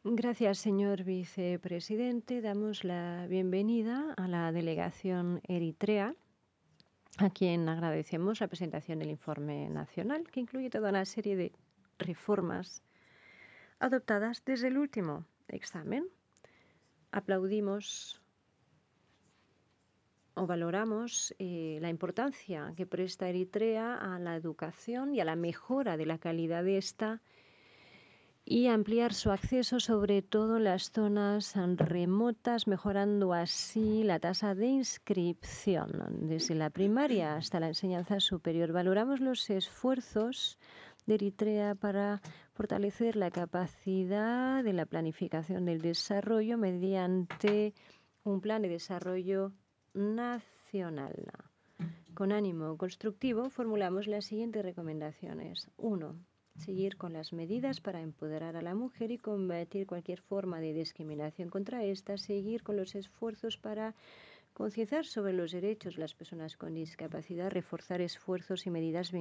Gracias, señor vicepresidente. Damos la bienvenida a la delegación Eritrea, a quien agradecemos la presentación del informe nacional, que incluye toda una serie de reformas adoptadas desde el último examen. Aplaudimos o valoramos la importancia que presta Eritrea a la educación y a la mejora de la calidad de esta y ampliar su acceso sobre todo en las zonas remotas, mejorando así la tasa de inscripción desde la primaria hasta la enseñanza superior. Valoramos los esfuerzos de Eritrea para fortalecer la capacidad de la planificación del desarrollo mediante un plan de desarrollo nacional. Con ánimo constructivo formulamos las siguientes recomendaciones. 1. Seguir con las medidas para empoderar a la mujer y combatir cualquier forma de discriminación contra esta. Seguir con los esfuerzos para concienciar sobre los derechos de las personas con discapacidad. Reforzar esfuerzos y medidas